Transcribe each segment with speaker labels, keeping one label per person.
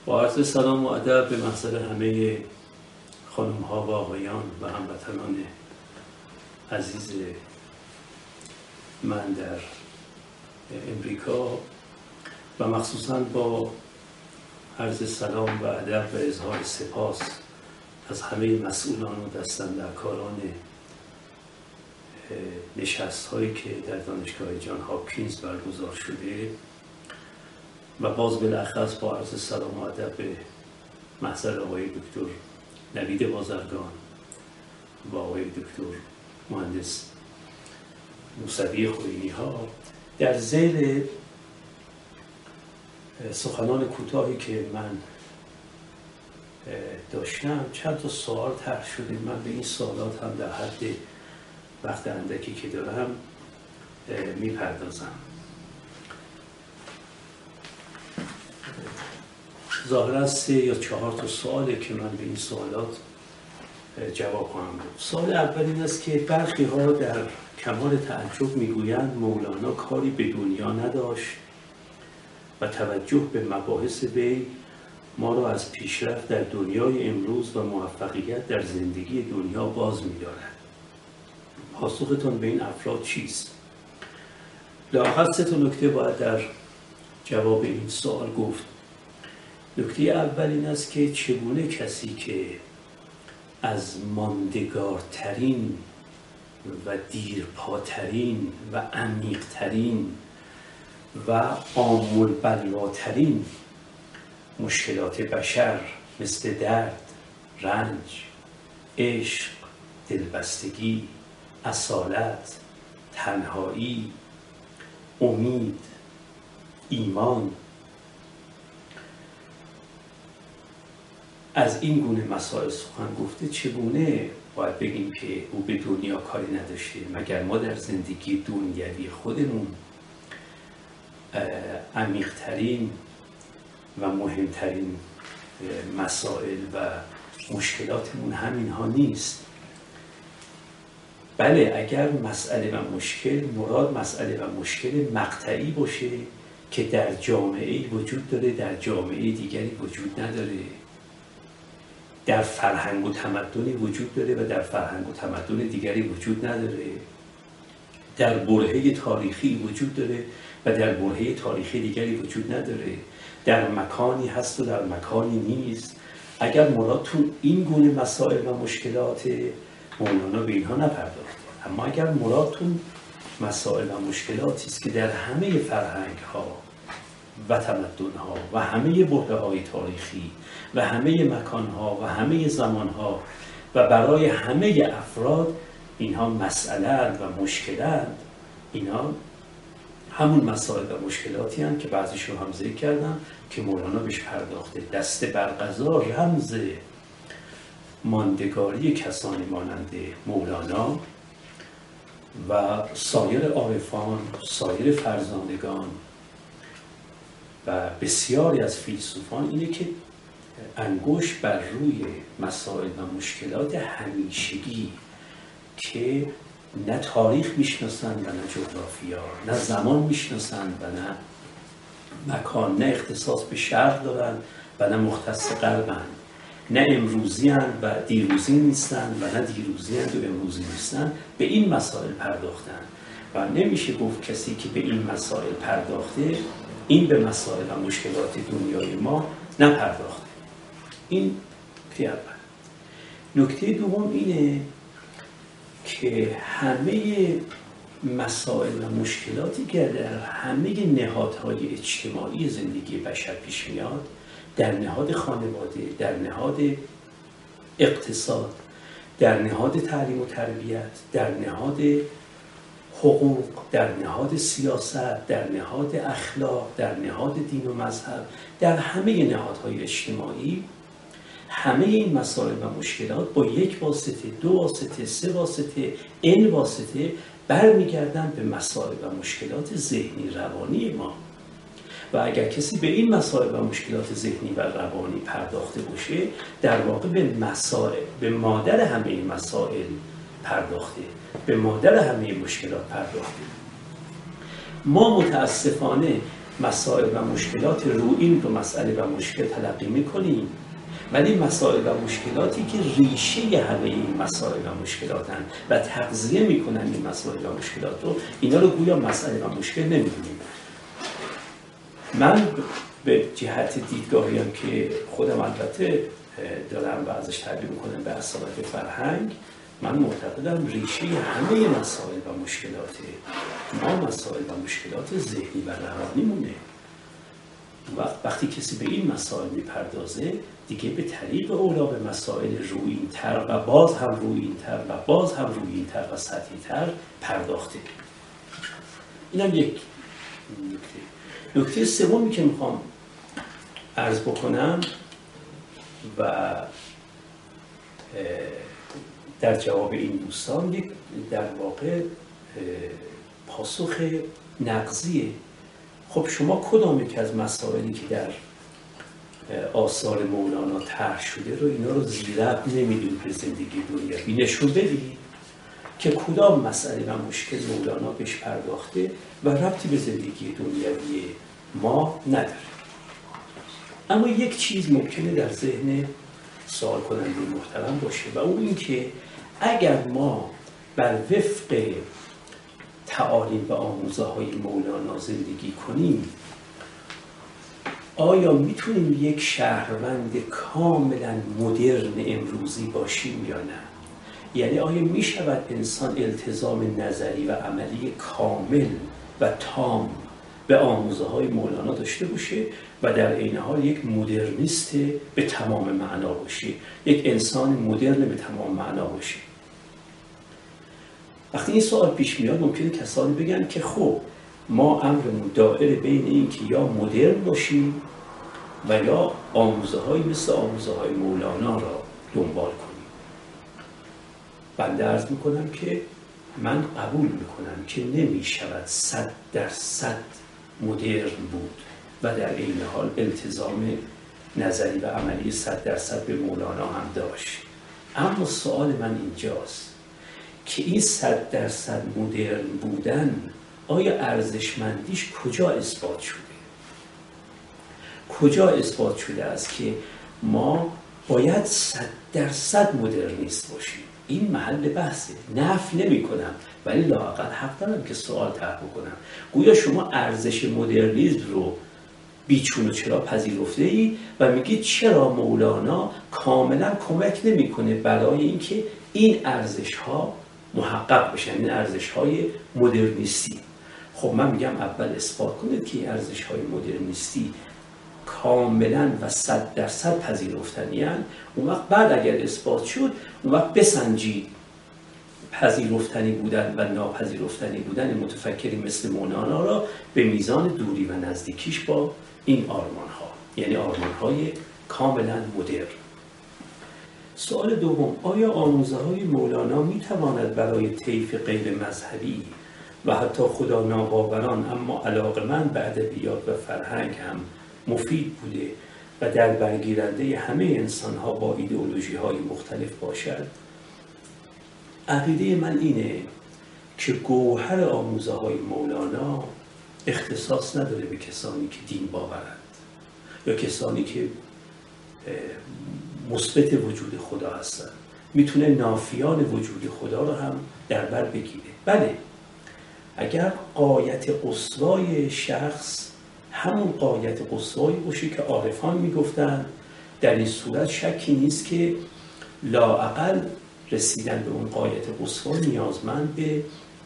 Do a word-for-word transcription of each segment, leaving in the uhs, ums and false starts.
Speaker 1: با عرض سلام و ادب به محضر همه خانم ها و آقایان و هموطنان عزیز من در امریکا و مخصوصا با عرض سلام و ادب و اظهار سپاس از همه مسئولان و دستاندرکاران نشست هایی که در دانشگاه جان هاپکینز برگزار شده و باز بالاخص با عرض سلام و ادب به محضر آقای دکتر نوید بازرگان و آقای دکتر مهندس موسوی خوئینی ها در ذیل سخنان کوتاهی که من داشتم چند تا سوال طرح شده. من به این سوالات هم در حد وقت اندکی که دارم میپردازم. ظاهرا سه یا چهار تا سواله که من به این سوالات جواب خواهم داد. سوال اول این است که برخی ها در کمال تعجب میگویند مولانا کاری به دنیا نداشت و توجه به مباحث وی ما را از پیشرفت در دنیای امروز و موفقیت در زندگی دنیا باز می‌دارد. پاسختان به این افراد چیست؟ لااقل سه تا نکته باید در جواب این سوال گفت. نکته اول این است که چگونه کسی که از ماندگارترین و دیرپاترین و عمیقترین و عام‌البلواترین مشکلات بشر مثل درد، رنج، عشق، دلبستگی، اصالت، تنهایی، امید، ایمان، از این گونه مسائل سخن گفته، چگونه باید بگیم که او به دنیا کاری نداشته؟ مگر ما در زندگی دنیوی خودمون عمیق‌ترین و مهمترین مسائل و مشکلاتمون همین ها نیست؟ بله، اگر مسئله و مشکل مراد مسئله و مشکل مقطعی باشه که در جامعه وجود داره، در جامعه دیگری وجود نداره، در فرهنگ و تمدنی وجود داره و در فرهنگ و تمدن دیگری وجود نداره، در برهه تاریخی وجود داره و در برهه تاریخی دیگری وجود نداره، در مکانی هست و در مکانی نیست. اگر مرادتون این گونه مسائل و مشکلات، مولانا به اینها نپرداخته. اما اگر مرادتون مسائل و مشکلاتی است که در همه فرهنگ ها و تمدن ها و همه برهه های تاریخی و همه مکان ها و همه زمان ها و برای همه افراد اینها مسئله و مشکلند، اینها همون مسائل و مشکلاتی هستند که بعضیش رو هم ذکر کردم که مولانا بهش پرداخته. دست بر قضا رمز ماندگاری کسانی مانند مولانا و سایر عارفان، سایر فرزانگان و بسیاری از فیلسوفان اینه که انگشت بر روی مسائل و مشکلات همیشگی که نه تاریخ میشناسند و نه جغرافیا، نه زمان میشناسند و نه مکان، نه اختصاص به شرق دارند و نه مختص غربند، نه امروزی هستند و دیروزی نیستند و نه دیروزی هستند و امروزی نیستند، به این مسائل پرداختند. و نمیشه گفت کسی که به این مسائل پرداخته این به مسائل و مشکلات دنیای ما نپرداخته. این نکته اول. نکته دوم اینه که همه مسائل و مشکلاتی که در همه نهادهای اجتماعی زندگی بشر پیش میاد، در نهاد خانواده، در نهاد اقتصاد، در نهاد تعلیم و تربیت، در نهاد حقوق، در نهاد سیاست، در نهاد اخلاق، در نهاد دین و مذهب، در همه نهادهای اجتماعی، همه این مسائل و مشکلات با یک واسطه، دو واسطه، سه واسطه، ان واسطه برمیگردن به مسائل و مشکلات ذهنی روانی ما. و اگر کسی به این مسائل و مشکلات ذهنی و روانی پرداخته باشه، در واقع به مسائل، به مادر همه این مسائل پرداخته، به مادر همه مشکلات پرداخته. ما متاسفانه مسائل و مشکلات روئین رو مسئله و مشکل تلقی میکنیم، ولی مسائل و مشکلاتی که ریشه همه این مسائل و مشکلاتن و تغذیه میکنن این مسائل و مشکلات رو، اینا رو گویا مسئله و مشکل نمیدونیم. من به جهت دیدگاهیم که خودم البته دارم و ازش تعبیر میکنم به اصالت فرهنگ، من معتقدم ریشه همه مسائل و مشکلات ما مسائل و مشکلات ذهنی و روانی مونه. وقت وقتی کسی به این مسائل میپردازه دیگه به طریق اولا به مسائل روئین تر و باز هم روئین تر و باز هم روئین تر و سطحی تر پرداخته. اینم یک نکته. نکته سومی که میخوام عرض بکنم و در جواب این دوستان یک در واقع پاسخ نقضیه. خب شما کدام یک از مسائلی که در آثار مولانا طرح شده رو اینا رو زیرب نمیدونید به زندگی دنیوی نشون بدید که کدام مسئله و مشکل مولانا بهش پرداخته و ربطی به زندگی دنیوی ما نداره. اما یک چیز ممکنه در ذهن سوال کننده محترم باشه و اون این که اگر ما بر وفق تعالیم و آموزه های مولانا زندگی کنیم، آیا میتونیم یک شهروند کاملا مدرن امروزی باشیم یا نه؟ یعنی آیا میشود انسان التزام نظری و عملی کامل و تام به آموزه های مولانا داشته باشه و در عین حال یک مدرنیست به تمام معنا باشه، یک انسان مدرن به تمام معنا باشه؟ وقتی این سوال پیش میاد ممکنه کسانی بگن که خب ما امرمون دائره بین این که یا مدرن باشیم و یا آموزه های مثل آموزه های مولانا را دنبال کنیم. بنده عرض میکنم که من قبول میکنم که نمیشود صد درصد مدرن بود و در این حال التزام نظری و عملی صد درصد به مولانا هم داشت. اما سوال من اینجاست که این صد درصد مدرن بودن آیا ارزشمندیش کجا اثبات شده؟ کجا اثبات شده است که ما باید صد درصد مدرنیست باشیم؟ این محل بحثه. نفی نمی کنم ولی لااقل حق دارم که سوال طرح بکنم. گویا شما ارزش مدرنیسم رو بیچون و چرا پذیرفته ای و میگید چرا مولانا کاملا کمک نمیکنه برای اینکه این ارزش ها محقق بشن، این ارزش های مدرنیستی. خب من میگم اول اثبات کنید که این ارزش های مدرنیستی کاملا و صد درصد پذیرفتنی هستند. اون وقت بعد اگر اثبات شد اون وقت بسنجید پذیرفتنی بودن و ناپذیرفتنی بودن متفکری مثل مولانا را به میزان دوری و نزدیکیش با این آرمان ها، یعنی آرمان های کاملا مدرن. سوال دوم، آیا آموزه های مولانا می تواند برای طیف غیر مذهبی و حتی خدا ناباوران اما علاقمند به ادبیات و فرهنگ هم مفید بوده و در برگیرنده همه انسان ها با ایدئولوژی های مختلف باشد؟ عقیده من اینه که گوهر آموزه های مولانا اختصاص نداره به کسانی که دین باورند یا کسانی که مثبت وجود خدا هستند. میتونه نافیان وجود خدا رو هم در بر بگیره. بله، اگر غایت قصوای شخص همون غایت قصوایی باشه که عارفان میگفتن، در این صورت شکی نیست که لااقل رسیدن به اون غایت قصوا نیازمند به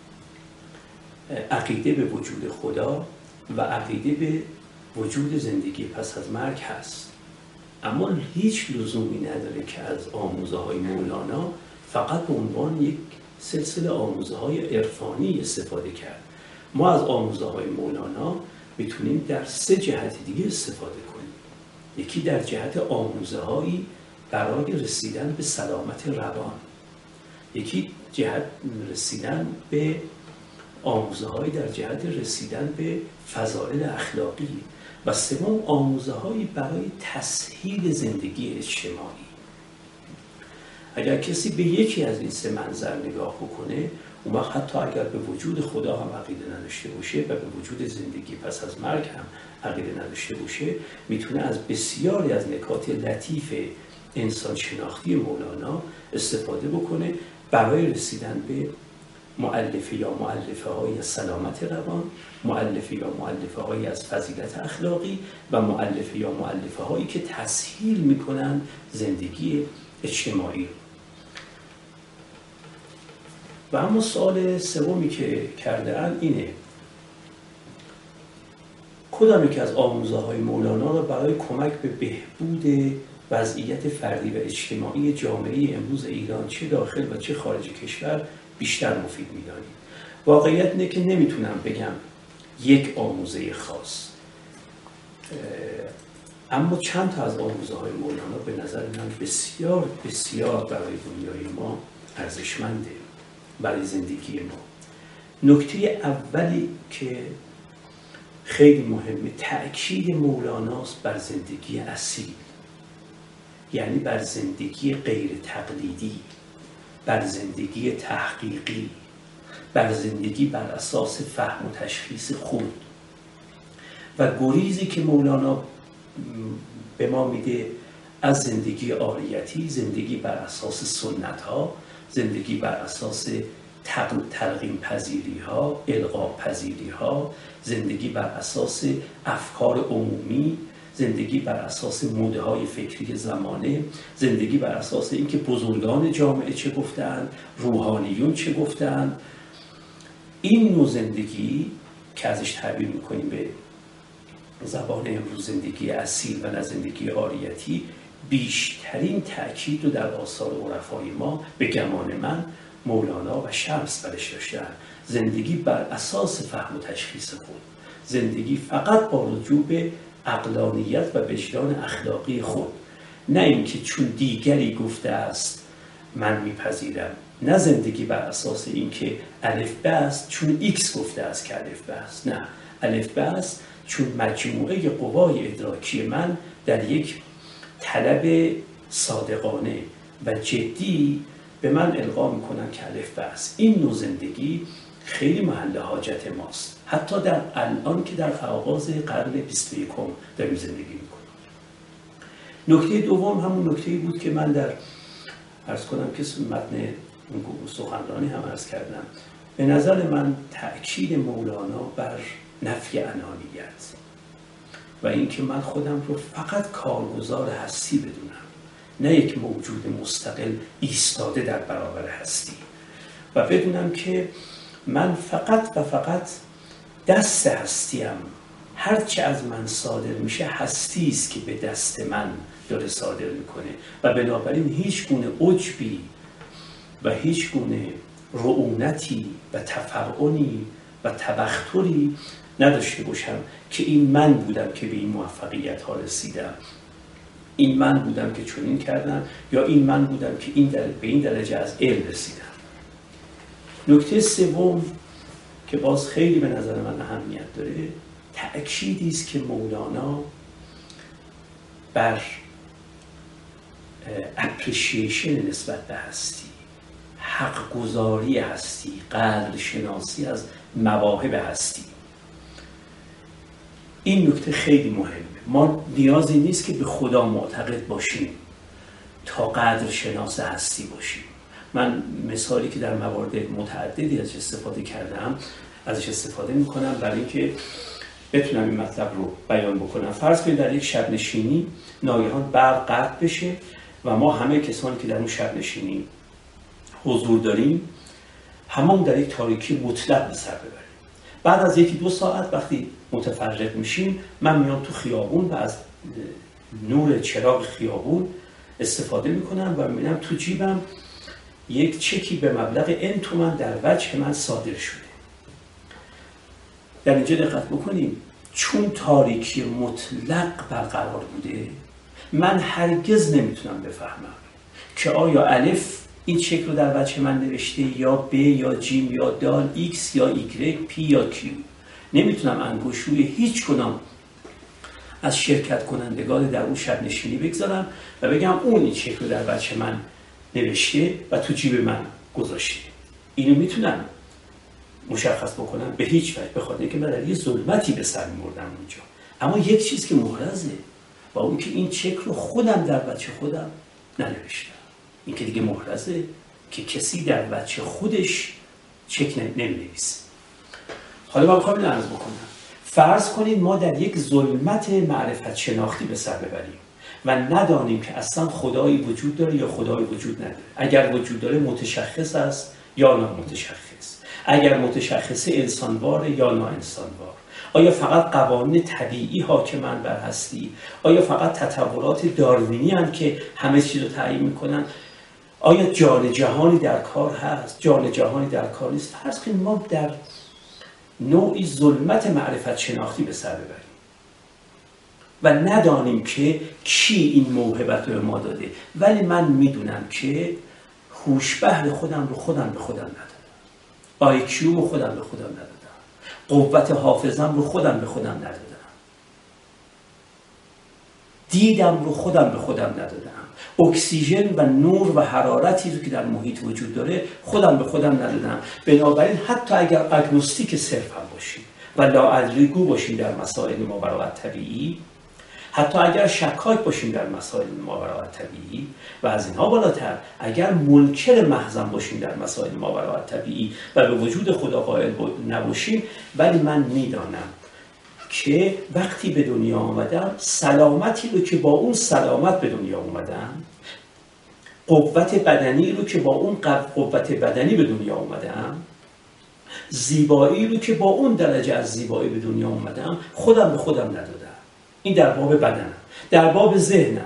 Speaker 1: عقیده به وجود خدا و عقیده به وجود زندگی پس از مرگ هست. اما هیچ لزومی نداره که از آموزه های مولانا فقط به عنوان یک سلسله آموزه های عرفانی استفاده کرد. ما از آموزه های مولانا میتونیم در سه جهت دیگه استفاده کنیم. یکی در جهت آموزه هایی برای رسیدن به سلامت روان، یکی جهت رسیدن به آموزه هایی در جهت رسیدن به فضائل اخلاقی و سوم آموزه هایی برای تسهیل زندگی اجتماعی. اگر کسی به یکی از این سه منظر نگاه بکنه، اون وقت حتی اگر به وجود خدا هم عقیده نداشته باشه و به وجود زندگی پس از مرگ هم عقیده نداشته باشه، میتونه از بسیاری از نکات لطیف انسان شناختی مولانا استفاده بکنه برای رسیدن به مؤلفه یا مؤلفه های از سلامت روان، مؤلفه یا مؤلفه های از فضیلت اخلاقی و مؤلفه یا مؤلفه هایی که تسهیل میکنن زندگی اجتماعی. و اما سوال سومی که کرده اند اینه: کدام یک از آموزه های مولانا را برای کمک به بهبود وضعیت فردی و اجتماعی جامعه امروز ایران چه داخل و چه خارج کشور بیشتر مفید می‌دانید؟ واقعیت اینه که نمیتونم بگم یک آموزه خاص، اما چند تا از آموزه های مولانا به نظر من بسیار بسیار برای دنیای ما ارزشمنده، برای زندگی ما. نکته اولی که خیلی مهمه تأکید مولاناست بر زندگی اصیل، یعنی بر زندگی غیر تقلیدی، بر زندگی تحقیقی، بر زندگی بر اساس فهم و تشخیص خود. و گریزی که مولانا به ما میده از زندگی عاریتی، زندگی بر اساس سنت ها، زندگی بر اساس تلقین پذیری ها، القا پذیری ها، زندگی بر اساس افکار عمومی، زندگی بر اساس موده های فکری زمانه، زندگی بر اساس اینکه بزرگان جامعه چه گفتند، روحانیون چه گفتند. این نوع زندگی که ازش تعبیر میکنیم به زبان امروز زندگی اصیل و نه زندگی عاریتی، بیشترین تأکید رو در آثار عرفای ما به گمان من مولانا و شمس برش داشتن. زندگی بر اساس فهم و تشخیص خود، زندگی فقط با رجوع به عقلانیت و وجدان اخلاقی خود، نه اینکه چون دیگری گفته است من میپذیرم، نه زندگی بر اساس اینکه الف ب است چون ایکس گفته است که الف ب است، نه، الف ب است چون مجموعه قوای ادراکی من در یک طلب صادقانه و جدی به من القا میکنن که الف ب است. این نوع زندگی خیلی محل حاجت ماست، حتی در الان که در آغاز قرن بیست و یکم داریم زندگی میکنیم. نکته دوم همون نکته‌ای بود که من در عرض کنم که متن سخنرانی هم عرض کردم. به نظر من تأکید مولانا بر نفی انانیت و اینکه من خودم رو فقط کارگزار هستی بدونم، نه یک موجود مستقل ایستاده در برابر هستی، و بدونم که من فقط و فقط دست هستیم، هرچه از من صادر میشه هستی است که به دست من داره صادر میکنه و بنابراین هیچ گونه عجبی و هیچ گونه رعونتی و تفرعنی و تبختری نداشته باشم که این من بودم که به این موفقیت ها رسیدم، این من بودم که چنین کردم، یا این من بودم که این در... به این درجه از علم رسیدم. نکته سوم که باز خیلی به نظر من اهمیت داره، تأکیدی است که مولانا بر اپریشیشن نسبت به هستی، حق گزاری هستی، قدر شناسی از مواهب هستی. این نکته خیلی مهمه. ما نیازی نیست که به خدا معتقد باشیم تا قدر شناس هستی باشیم. من مثالی که در موارد متعددی ازش استفاده کردم ازش استفاده میکنم برای اینکه بتونم این مطلب رو بیان بکنم. فرض کنید در یک شب نشینی ناگهان برق قطع بشه و ما همه کسانی که در اون شب نشینی حضور داریم همون در یک تاریکی مطلق به سر ببریم. بعد از یکی دو ساعت وقتی متفرق میشیم من میام تو خیابون و از نور چراغ خیابون استفاده میکنم و میبینم تو جیبم یک چکی به مبلغ ان تومان در وجه من صادر شده. در اینجا دقت بکنیم، چون تاریکی مطلق برقرار بوده من هرگز نمیتونم بفهمم که آیا الف این چک رو در وجه من نوشته یا ب یا جیم یا دال، ایکس یا ایگرگ، پی یا کیو. نمیتونم انگشت روی هیچ کدام از شرکت کنندگان در اون شب نشینی بگذارم و بگم اون این چک رو در وجه من نوشته و تو جیب من گذاشته. اینو میتونم مشخص بکنم؟ به هیچ وجه، به خاطر اینکه من در یه ظلمتی به سر می‌بردم اونجا. اما یک چیز که محرزه و اون که این چک رو خودم در بچه خودم ننوشتم. این که دیگه محرزه که کسی در بچه خودش چک نمی‌نویسه. حالا من می‌خوام اینو عرض بکنم. فرض کنید ما در یک ظلمت معرفت شناختی به سر ببریم و ندانیم که اصلا خدایی وجود داره یا خدایی وجود نداره. اگر وجود داره متشخص است یا نامتشخص. اگر متشخصه انسانوار یا ناانسانوار. آیا فقط قوانین طبیعی حاکمن بر هستی؟ آیا فقط تطورات داروینی هستند که همه چیز رو تعیین میکنن؟ آیا جان جهانی در کار هست؟ جان جهانی در کار نیست؟ فرض کنید ما در نوعی ظلمت معرفت شناختی به سر ببریم و ندانیم که کی این موهبت رو به ما داده، ولی من میدونم که هوشبهر خودم رو خودم به خودم ندادم، آی کیو رو خودم به خودم ندادم، قوت حافظم رو خودم به خودم ندادم، دیدم رو خودم به خودم ندادم، اکسیژن و نور و حرارتی رو که در محیط وجود داره خودم به خودم ندادم. بنابراین حتی اگر اگنوستیک صرف هم باشیم و لاعدلیگو باشیم در مسائل ماوراء طبیعی، حتی اگر شکاک باشیم در مسائل ماوراء طبیعی و از اینها بالاتر اگر منکر محضم باشیم در مسائل ماوراء طبیعی و به وجود خدا قائل نباشیم، ولی من میدانم که وقتی به دنیا آمدم سلامتی رو که با اون سلامت به دنیا اومدم، قوت بدنی رو که با اون قوت بدنی به دنیا اومدم، زیبایی رو که با اون درجه از زیبایی به دنیا اومدم، خودم به خودم ندادم. این در باب بدنم. در باب ذهنم،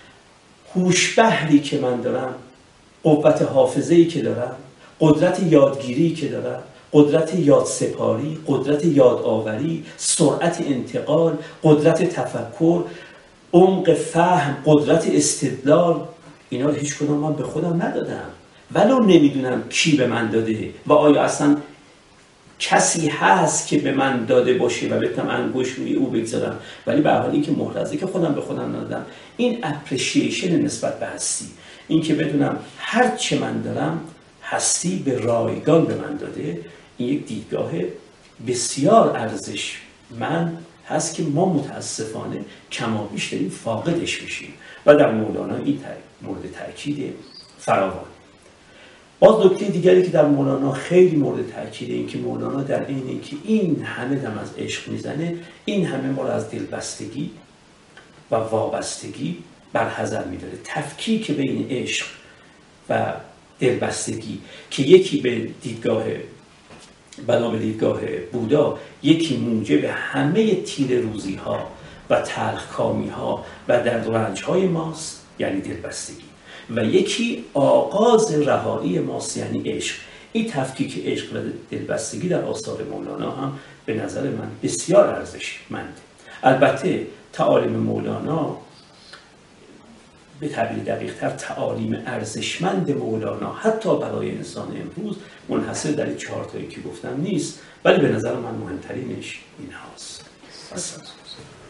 Speaker 1: هوشبهری که من دارم، قوت حافظه‌ای که دارم، قدرت یادگیری که دارم، قدرت یادسپاری، قدرت یادآوری، سرعت انتقال، قدرت تفکر، عمق فهم، قدرت استدلال، اینا رو هیچ کدوم من به خودم ندادم. ولو نمیدونم کی به من داده و آیا اصلا کسی هست که به من داده باشه و بتونم انگشت روی او بگذارم، ولی به هر حال این که محرزه که خودم به خودم ندادم. این اپریشیشن نسبت به هستی، این که بدونم هر چه من دارم هستی به رایگان به من داده، این یک دیدگاه بسیار ارزشمند هست که ما متاسفانه کمابیش داریم فاقدش میشیم و در مولانا این مورد تاکید فراوان. باز نکته دیگری که در مولانا خیلی مورد تاکیده، این که مولانا در این این که این همه دم از عشق میزنه، این همه ما رو از دلبستگی و وابستگی برحذر میداره. تفکیک بین عشق و دلبستگی که یکی به دیدگاه بنا به دیدگاه بودا یکی موجب همه تیر روزی ها و تلخکامی ها و درد و رنج های ماست، یعنی دلبستگی، و یکی آغاز رهایی ماست، یعنی عشق. این تفکیک عشق و دلبستگی در آثار مولانا هم به نظر من بسیار ارزشمنده. البته تعالیم مولانا، به تعبیر دقیق‌تر تعالیم ارزشمند مولانا حتی برای انسان امروز منحصر در این چهار تایی که گفتم نیست، ولی به نظر من مهمترینش این هاست.